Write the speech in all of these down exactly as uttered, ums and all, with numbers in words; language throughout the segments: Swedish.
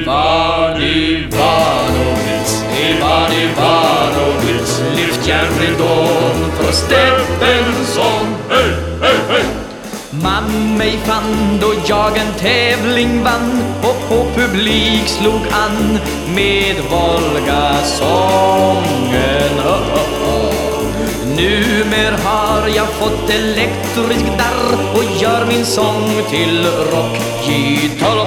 Ivan Ivanovic, Ivan Ivanovic, lyft järnridån för Steffensson. Hej, hej, hej! Man mig fann då jag en tävling vann och på publik slog an med Volga-sången. Oh, oh, oh. Numer har jag fått elektrisk darr och gör min sång till rockgitarr.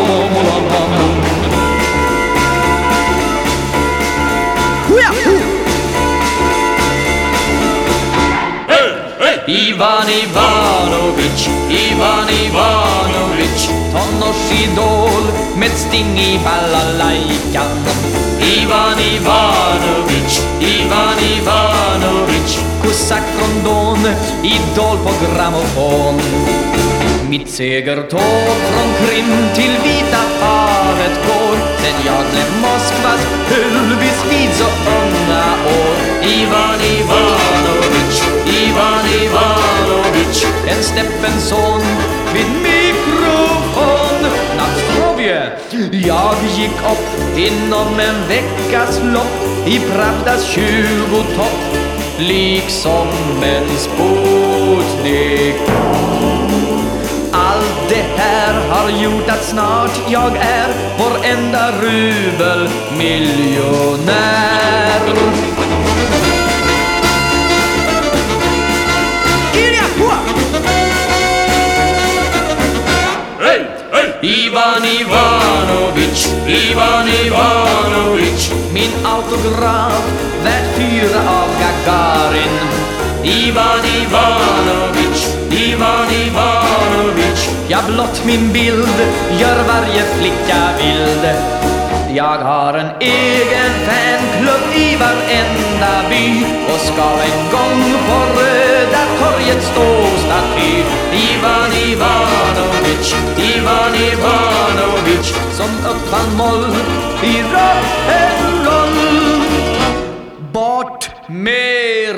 Ivan Ivanovic, Ivan Ivanovic, tonårsidol med sting i balalajkan. Ivan Ivanovic, Ivan Ivanovic, kosack från Don, idol på grammofon. Mitt segertåg från Krim till Vita havet går, sen jag blev Moskvas Ulvis vid så unga år. Ivan Ivanovic, Ivan Ivanovic, en Steffensson vid mikrofon. Nastrovje, jag gick upp inom en veckas lopp i Pravdas tjugotopp, liksom en Sputnik. Allt det här har gjort att snart jag är varenda rubel miljonär. Hey, hey. Ivan Ivanovic, Ivan Ivanovic, min autograf värd fyra av Gagarin. Ivan Ivanovic, Ivan Ivanovic, ja blott min bild gör varje flicka vild. Jag har en egen fanklubb i varenda by och ska en gång på Röda torget stå staty. Ivan Ivanovic, Ivan Ivanovic, som uppfann moll i rock'n'roll. Bort med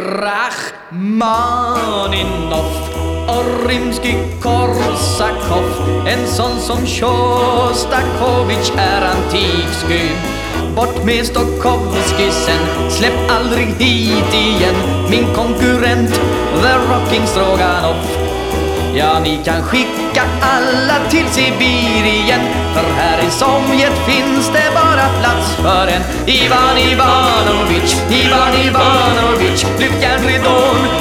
Rachmaninov och Rimsky-Korsakov, en sån som Shostakovich är antikskyn. Bort med Stokowskisen, släpp aldrig hit igen min konkurrent, The Rocking Stroganoff. Ja, ni kan skicka alla till Sibirien, för här i Sovjet finns det bara plats för en Ivan Ivanovic, Ivan Ivanovic, lyft järnridån